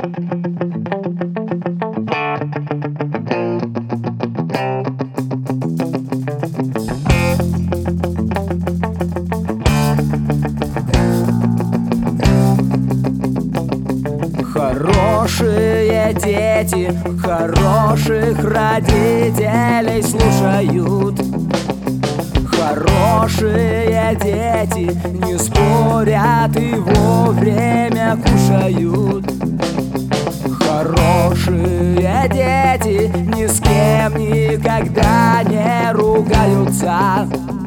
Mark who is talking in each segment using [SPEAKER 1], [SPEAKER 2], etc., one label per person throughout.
[SPEAKER 1] Хорошие дети хороших родителей слушают. Хорошие дети не спорят и вовремя кушают. Хорошие дети ни с кем никогда не ругаются.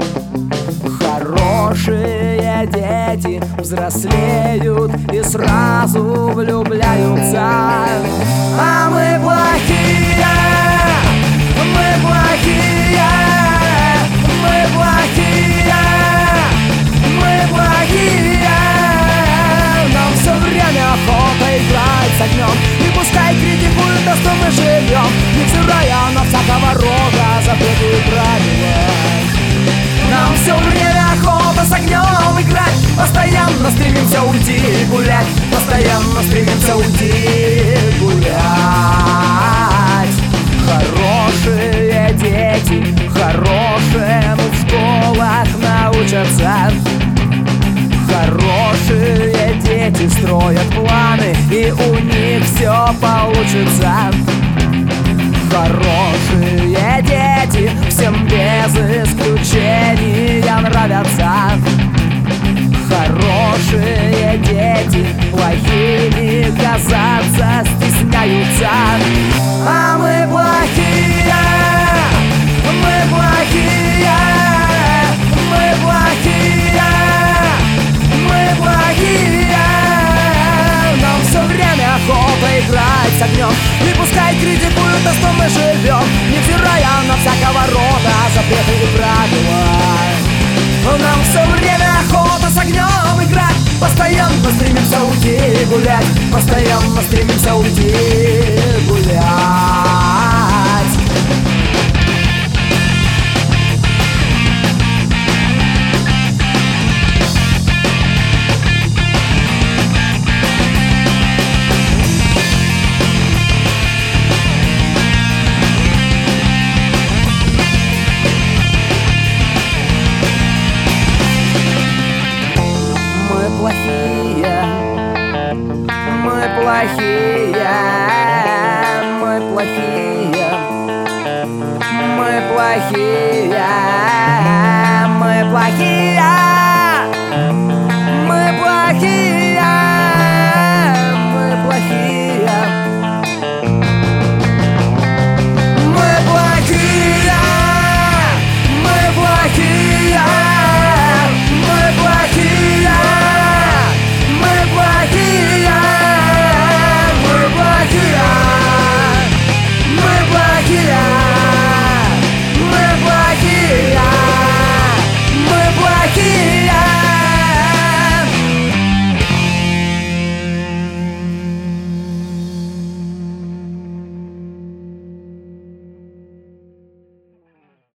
[SPEAKER 1] Хорошие дети взрослеют и сразу влюбляются. А мы плохие, мы плохие, мы плохие, мы плохие. Нам все время охота играть с огнем, и пускай критикуют нас, что мы живем, невзирая на всякого рода запреты и правила. Нам все время охота с огнем играть, постоянно стремимся уйти и гулять, постоянно стремимся уйти и гулять. Хорошие дети хорошему в школах научатся. Хорошие дети строят планы, и у них все получится. Хорошие дети всем без исключения нравятся. Хорошие дети плохими казаться стесняются. А мы плохие, мы плохие, мы плохие, мы плохие. Нам все время охота играть с огнем, и пускай критикуют нас, что мы живем, невзирая на всякого рода запреты и правила. Нам все время охота с огнем играть, постоянно стремимся уйти и гулять, постоянно стремимся уйти и гулять. Мы плохие, мы плохие, мы плохие, мы плохие.